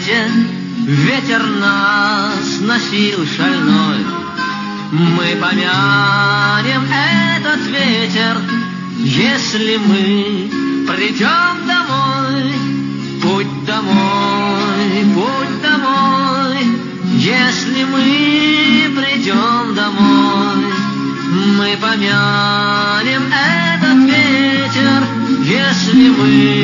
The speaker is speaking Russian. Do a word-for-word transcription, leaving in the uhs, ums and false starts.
свете ветер нас носил шальной. Мы помянем этот ветер, если мы придем домой. Путь домой, путь домой, если мы придем домой. Мы помянем этот ветер, если мы